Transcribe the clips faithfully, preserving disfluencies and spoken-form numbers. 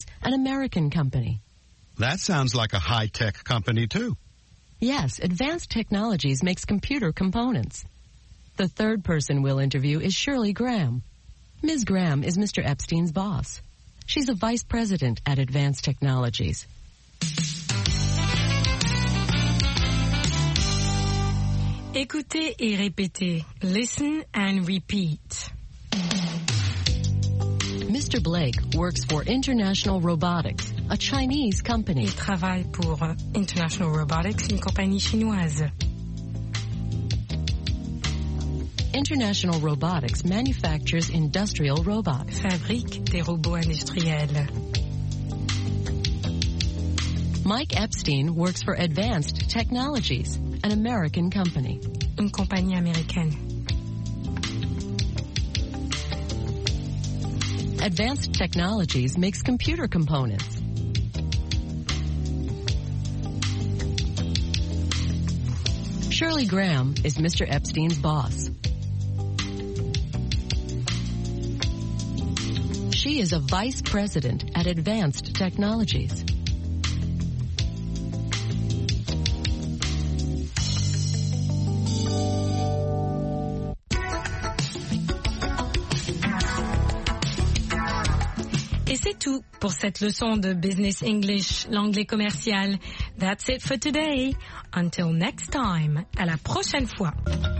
an American company. That sounds like a high-tech company, too. Yes, Advanced Technologies makes computer components. The third person we'll interview is Shirley Graham. Miz Graham is Mister Epstein's boss. She's a vice president at Advanced Technologies. Écoutez et répétez. Listen and repeat. Mister Blake works for International Robotics, a Chinese company. Il travaille pour International Robotics, une compagnie chinoise. International Robotics manufactures industrial robots. Fabrique des robots industriels. Mike Epstein works for Advanced Technologies, an American company. Une compagnie américaine. Advanced Technologies makes computer components. Shirley Graham is Mister Epstein's boss. She is a vice president at Advanced Technologies. Et c'est tout pour cette leçon de Business English, l'anglais commercial. That's it for today. Until next time. À la prochaine fois.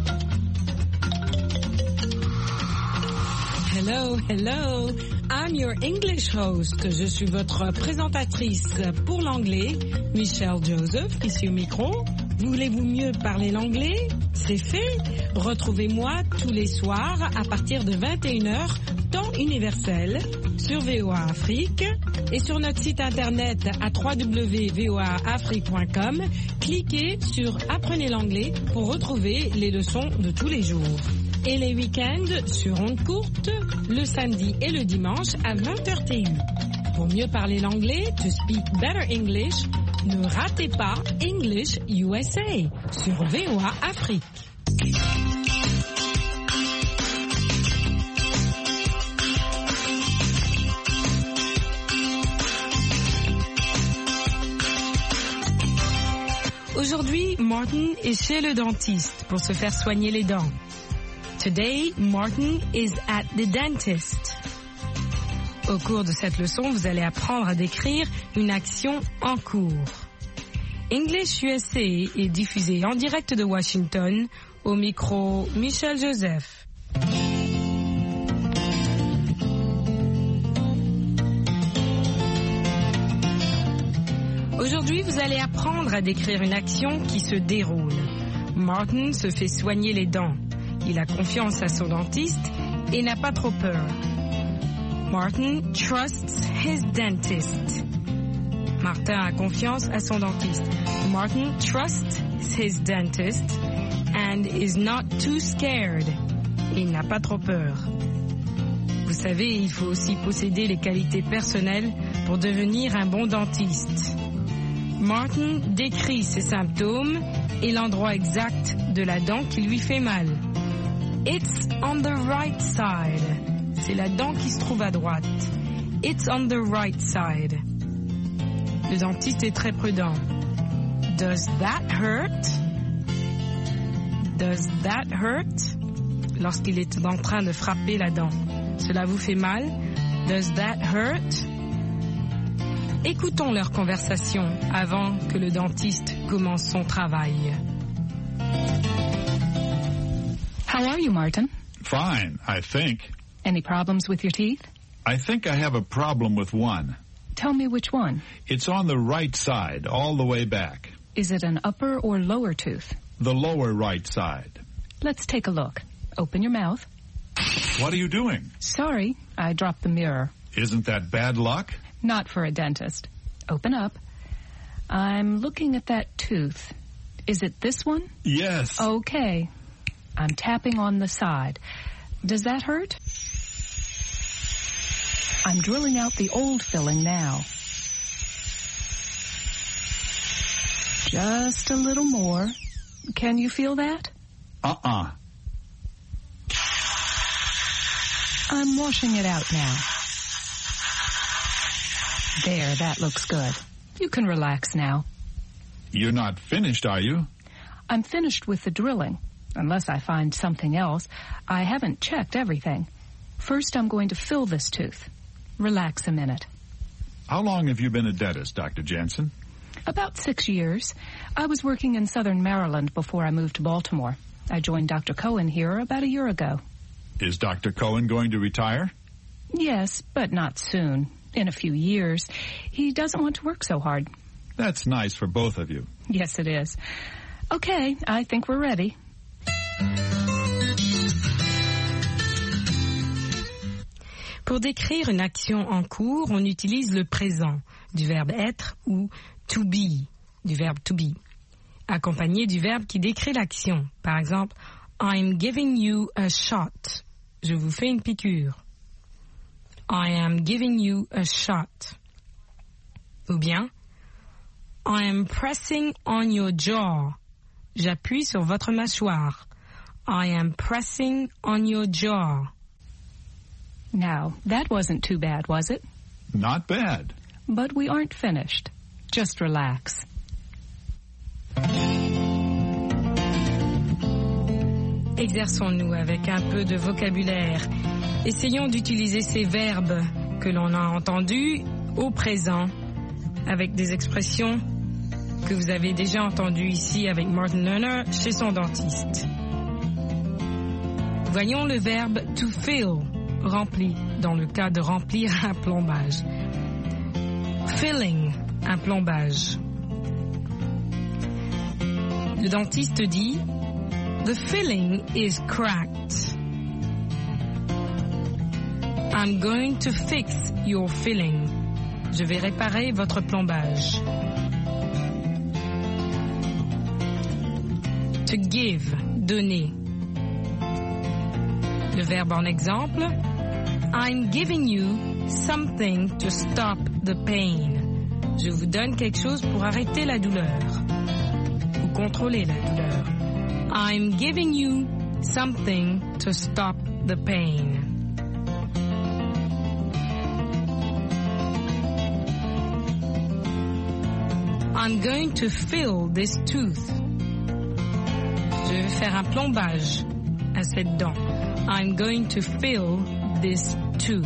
Hello, hello. I'm your English host. Je suis votre présentatrice pour l'anglais, Michelle Joseph, ici au micro. Voulez-vous mieux parler l'anglais? C'est fait. Retrouvez-moi tous les soirs à partir de vingt et une heures, temps universel, sur V O A Afrique et sur notre site internet à w w w point v o a afrique point com. Cliquez sur Apprenez l'anglais pour retrouver les leçons de tous les jours. Et les week-ends sur ondes courtes, le samedi et le dimanche à vingt heures T U. Pour mieux parler l'anglais, to speak better English, ne ratez pas English U S A sur V O A Afrique. Aujourd'hui, Martin est chez le dentiste pour se faire soigner les dents. Today, Martin is at the dentist. Au cours de cette leçon, vous allez apprendre à décrire une action en cours. English U S A est diffusé en direct de Washington, au micro Michel Joseph. Aujourd'hui, vous allez apprendre à décrire une action qui se déroule. Martin se fait soigner les dents. Il a confiance à son dentiste et n'a pas trop peur. Martin trusts his dentist. Martin a confiance à son dentiste. Martin trusts his dentist and is not too scared. Il n'a pas trop peur. Vous savez, il faut aussi posséder les qualités personnelles pour devenir un bon dentiste. Martin décrit ses symptômes et l'endroit exact de la dent qui lui fait mal. It's on the right side. C'est la dent qui se trouve à droite. It's on the right side. Le dentiste est très prudent. Does that hurt? Does that hurt? Lorsqu'il est en train de frapper la dent. Cela vous fait mal? Does that hurt? Écoutons leur conversation avant que le dentiste commence son travail. How are you, Martin? Fine, I think. Any problems with your teeth? I think I have a problem with one. Tell me which one. It's on the right side, all the way back. Is it an upper or lower tooth? The lower right side. Let's take a look. Open your mouth. What are you doing? Sorry, I dropped the mirror. Isn't that bad luck? Not for a dentist. Open up. I'm looking at that tooth. Is it this one? Yes. Okay. I'm tapping on the side. Does that hurt? I'm drilling out the old filling now. Just a little more. Can you feel that? Uh-uh. I'm washing it out now. There, that looks good. You can relax now. You're not finished, are you? I'm finished with the drilling. Unless I find something else, I haven't checked everything. First, I'm going to fill this tooth. Relax a minute. How long have you been a dentist, Doctor Jansen? About six years. I was working in southern Maryland before I moved to Baltimore. I joined Doctor Cohen here about a year ago. Is Doctor Cohen going to retire? Yes, but not soon. In a few years. He doesn't want to work so hard. That's nice for both of you. Yes, it is. Okay, I think we're ready. Pour décrire une action en cours, on utilise le présent du verbe être ou to be du verbe to be, accompagné du verbe qui décrit l'action. Par exemple, I'm giving you a shot. Je vous fais une piqûre. I am giving you a shot. Ou bien, I am pressing on your jaw. J'appuie sur votre mâchoire. I am pressing on your jaw. Now, that wasn't too bad, was it? Not bad. But we aren't finished. Just relax. Exerçons-nous avec un peu de vocabulaire. Essayons d'utiliser ces verbes que l'on a entendus au présent avec des expressions que vous avez déjà entendues ici avec Martin Lerner chez son dentiste. Voyons le verbe to fill, rempli, dans le cas de remplir un plombage. Filling, un plombage. Le dentiste dit The filling is cracked. I'm going to fix your filling. Je vais réparer votre plombage. To give, donner. Le verbe en exemple, I'm giving you something to stop the pain. Je vous donne quelque chose pour arrêter la douleur ou contrôler la douleur. I'm giving you something to stop the pain. I'm going to fill this tooth. Je vais faire un plombage à cette dent. I'm going to fill this tooth.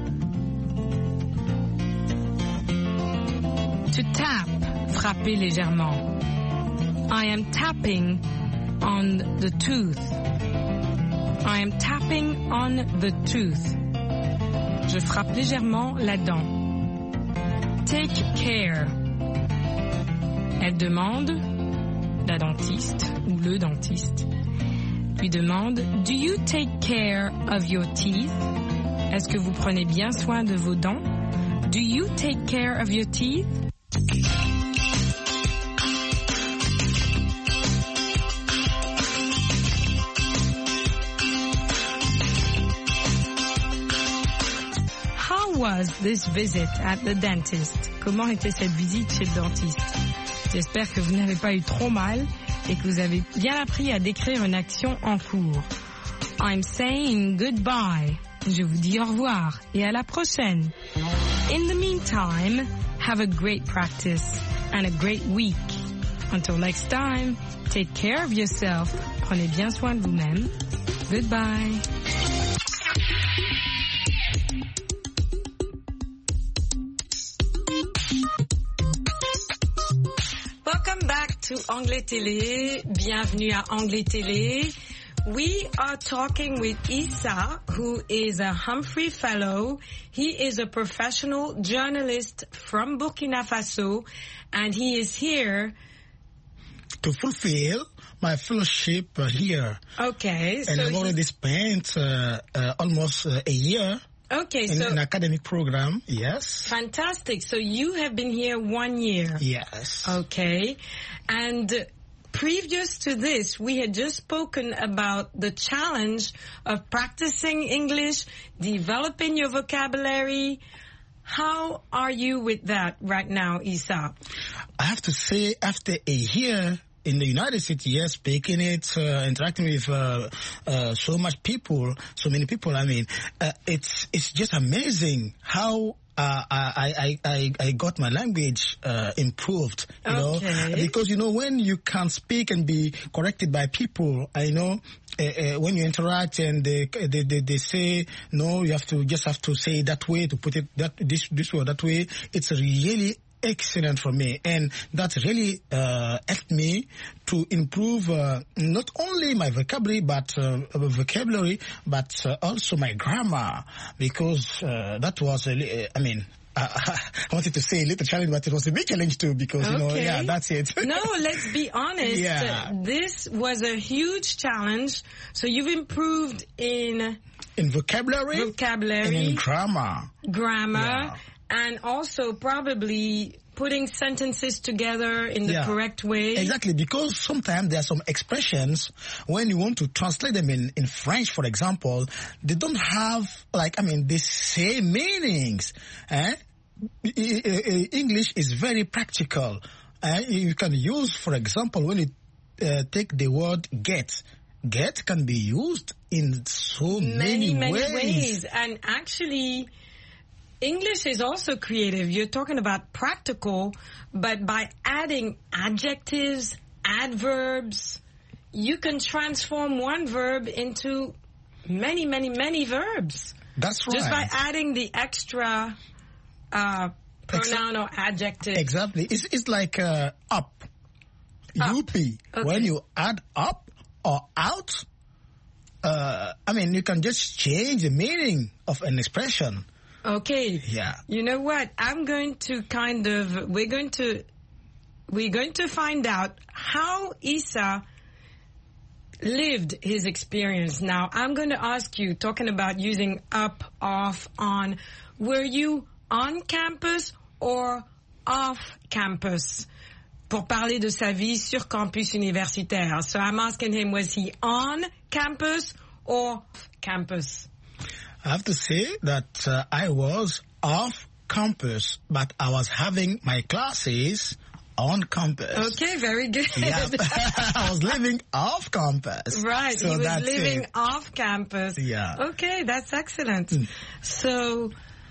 To tap, frapper légèrement. I am tapping on the tooth. I am tapping on the tooth. Je frappe légèrement la dent. Take care. Elle demande, la dentiste ou le dentiste, lui demande, Do you take care of your teeth? Est-ce que vous prenez bien soin de vos dents? Do you take care of your teeth? How was this visit at the dentist? Comment était cette visite chez le dentiste? J'espère que vous n'avez pas eu trop mal et que vous avez bien appris à décrire une action en cours. I'm saying goodbye. Je vous dis au revoir et à la prochaine. In the meantime, have a great practice and a great week. Until next time, take care of yourself. Prenez bien soin de vous-même. Goodbye. Welcome back to Anglais Télé. Bienvenue à Anglais Télé. We are talking with Issa, who is a Humphrey Fellow. He is a professional journalist from Burkina Faso, and he is here to fulfill my fellowship uh, here. Okay. And so I've already spent uh, uh, almost uh, a year okay, in so an academic program, yes. Fantastic. So you have been here one year. Yes. Okay. And previous to this, we had just spoken about the challenge of practicing English, developing your vocabulary. How are you with that right now, Issa? I have to say, after a year in the United States, yes, speaking it, uh, interacting with uh, uh, so much people, so many people. I mean, uh, it's it's just amazing how. Uh, I, I, I, I got my language uh, improved, you okay. know, because, you know, when you can speak and be corrected by people, I know uh, uh, when you interact and they, they, they, they say, no, you have to just have to say it that way, to put it that this, this way or that way, it's really excellent for me, and that really uh, helped me to improve uh, not only my vocabulary but uh, vocabulary but uh, also my grammar, because uh, that was a li- I mean I, I wanted to say a little challenge, but it was a big challenge too, because, you know, okay. yeah, that's it. No, let's be honest. Yeah. This was a huge challenge. So you've improved in in vocabulary, vocabulary, and in grammar, grammar. Yeah. And also probably putting sentences together in the yeah. correct way. Exactly, because sometimes there are some expressions, when you want to translate them in, in French, for example, they don't have, like, I mean, the same meanings. Eh? English is very practical. Eh? You can use, for example, when you uh, take the word get, get can be used in so many, many, many ways. ways. And actually, English is also creative. You're talking about practical, but by adding adjectives, adverbs, you can transform one verb into many, many, many verbs. That's right. Just by adding the extra uh, pronoun or adjective. Exactly. It's, it's like uh, up. Up. U P. Okay. When you add up or out, uh, I mean, you can just change the meaning of an expression. Okay. Yeah. You know what? I'm going to kind of, we're going to, we're going to find out how Issa lived his experience. Now, I'm going to ask you, talking about using up, off, on, were you on campus or off campus? Pour parler de sa vie sur campus universitaire. So I'm asking him, was he on campus or off campus? I have to say that uh, I was off campus, but I was having my classes on campus. Okay, very good. Yeah. I was living off campus. Right, so he was that's living it. off campus. Yeah. Okay, that's excellent. Mm. So,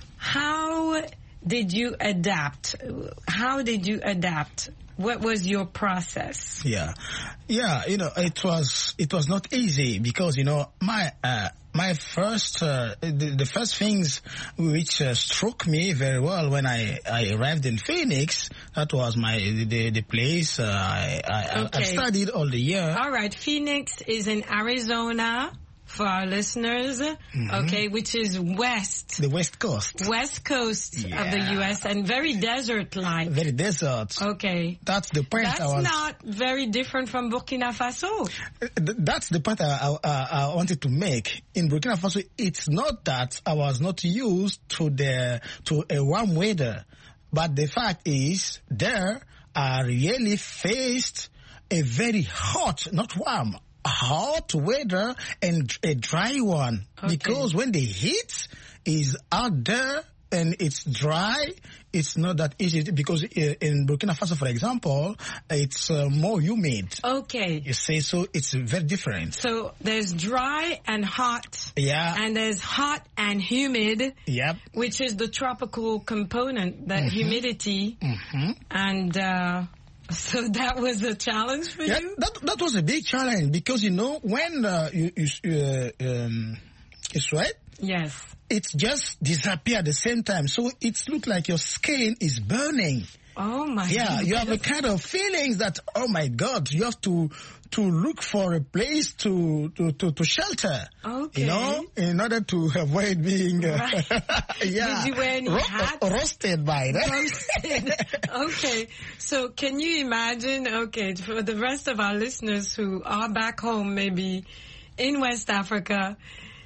how did you adapt? How did you adapt? What was your process? Yeah, yeah. You know, it was it was not easy, because, you know, my uh, my first uh, the, the first things which uh, struck me very well when I, I arrived in Phoenix, that was my the the place uh, I I, Okay. I studied all the year. All right, Phoenix is in Arizona for our listeners. Mm-hmm. Okay, which is west. The West Coast, West Coast Yeah. of the U S and very desert-like. very desert. Okay. That's the point. That's I was, not very different from Burkina Faso. Th- That's the point I, I, I wanted to make. In Burkina Faso, it's not that I was not used to the to a warm weather, but the fact is, there I really faced a very hot, not warm, hot weather and a dry one. Okay. Because when the heat is out there and it's dry, it's not that easy, because in Burkina Faso, for example, it's uh, more humid. Okay. You see, so it's very different. So there's dry and hot. Yeah. And there's hot and humid, Yep. which is the tropical component, that Mm-hmm. humidity. Mm-hmm. And uh, so that was a challenge for Yeah, you? that that was a big challenge, because, you know, when uh, you you, uh, um, you sweat, Yes. it just disappears at the same time. So it looks like your skin is burning. Oh my Yeah, goodness. you have a kind of feelings that, oh my God, you have to to look for a place to to to, to shelter. Okay. You know, in order to avoid being uh, Right. yeah, Did you wear any hat? roasted by that. Roasted. Okay, so can you imagine, okay, for the rest of our listeners who are back home, maybe in West Africa,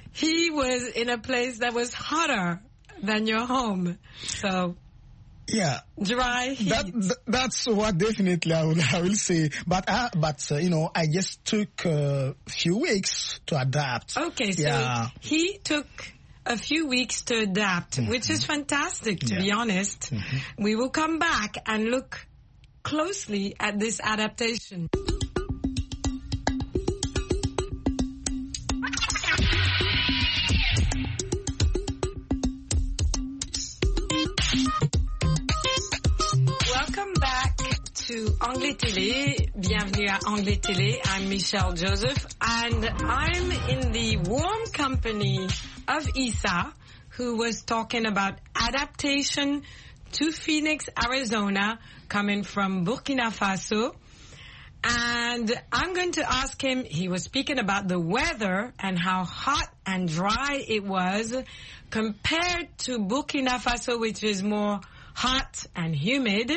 he was in a place that was hotter than your home. So, Yeah. dry heat. That, th- that's what definitely I will, I will say. But, I, but uh, you know, I just took a few weeks to adapt. Okay, so Yeah. he took a few weeks to adapt, Mm-hmm. which is fantastic, to be Yeah. honest. We will come back and look closely at this adaptation. Welcome back to Anglais Télé. Bienvenue à Anglais Télé. I'm Michelle Joseph, and I'm in the warm company of Isa, who was talking about adaptation to Phoenix, Arizona, coming from Burkina Faso. And I'm going to ask him, he was speaking about the weather and how hot and dry it was compared to Burkina Faso, which is more hot and humid.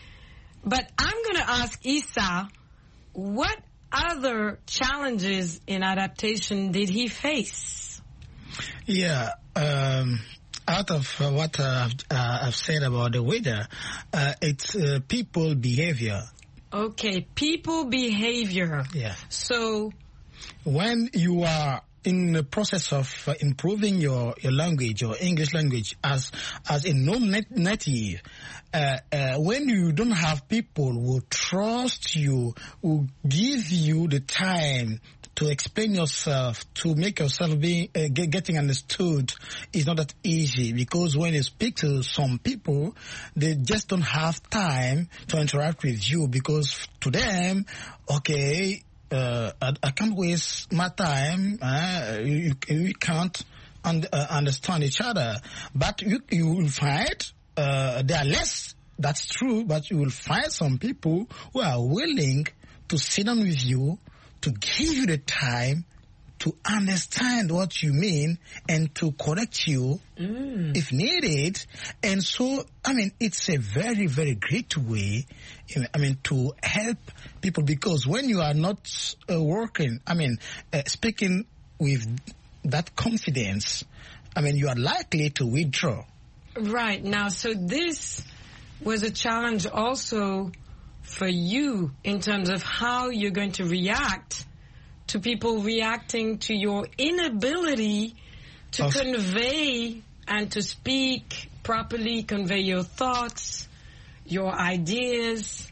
But I'm going to ask Isa, what other challenges in adaptation did he face? Yeah, um, out of uh, what uh, uh, I've said about the weather, uh, it's uh, people behavior. Okay, people behavior. Yeah. So when you are in the process of uh, improving your, your language, your English language, as as a non-native, uh, uh, when you don't have people who trust you, who give you the time to explain yourself, to make yourself be uh, get, getting understood, is not that easy, because when you speak to some people, they just don't have time to interact with you, because to them, okay, uh, I, I can't waste my time. Uh, you, you can't un- uh, understand each other, but you, you will find uh, there are less. That's true, but you will find some people who are willing to sit down with you, to give you the time to understand what you mean and to correct you mm. if needed. And so, I mean, it's a very, very great way, I mean, to help people, because when you are not uh, working, I mean, uh, speaking with that confidence, I mean, you are likely to withdraw. Right. Now, so this was a challenge also for you in terms of how you're going to react to people reacting to your inability to of convey and to speak properly, convey your thoughts, your ideas.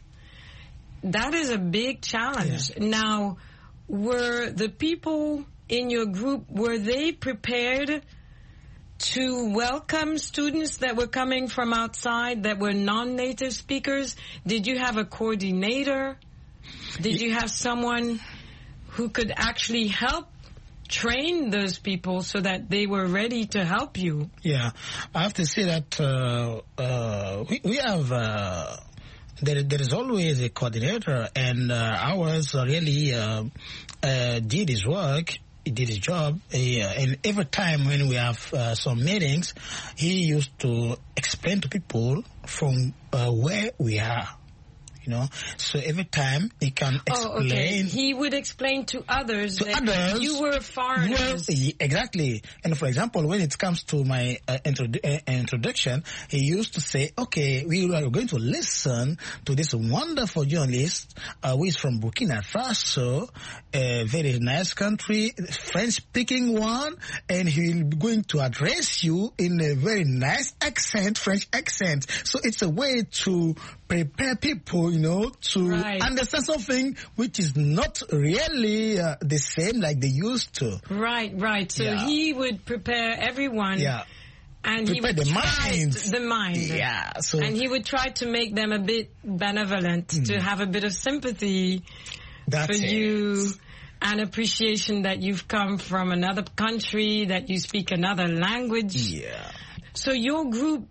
That is a big challenge. Yeah. Now, were the people in your group, were they prepared to welcome students that were coming from outside that were non-native speakers? Did you have a coordinator? Did you have someone who could actually help train those people so that they were ready to help you? Yeah, I have to say that uh, uh, we, we have, uh, there, there is always a coordinator, and uh, ours really uh, uh, did his work. He did his job, he, uh, and every time when we have uh, some meetings, he used to explain to people from uh, where we are. You know, so every time he can explain. Oh, okay. He would explain to others to that others, you were foreigners. Well, exactly. And for example, when it comes to my uh, introdu- uh, introduction, he used to say, okay, we are going to listen to this wonderful journalist uh, who is from Burkina Faso, a very nice country, French-speaking one, and he will be going to address you in a very nice accent, French accent. So it's a way to prepare people, you know, to right. understand something which is not really uh, the same like they used to. Right, right. So yeah. he would prepare everyone. Yeah. And prepare he would the try mind. The mind. Yeah. So and he would try to make them a bit benevolent, mm. to have a bit of sympathy That's for it. you, and appreciation that you've come from another country, that you speak another language. Yeah. So your group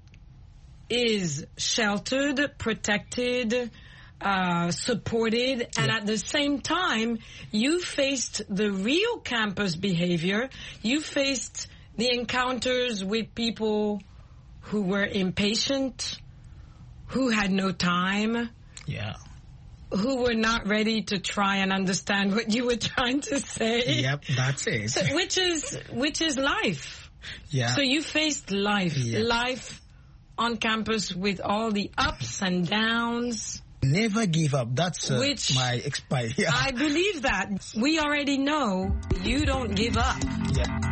is sheltered, protected, uh, supported, yeah. and at the same time, you faced the real campus behavior. You faced the encounters with people who were impatient, who had no time, yeah, who were not ready to try and understand what you were trying to say. Yep, that's it. So, which is which is life. Yeah. So you faced life, yeah. life on campus with all the ups and downs. Never give up. That's uh, Which my expire. Yeah. I believe that. We already know you don't give up. Yeah.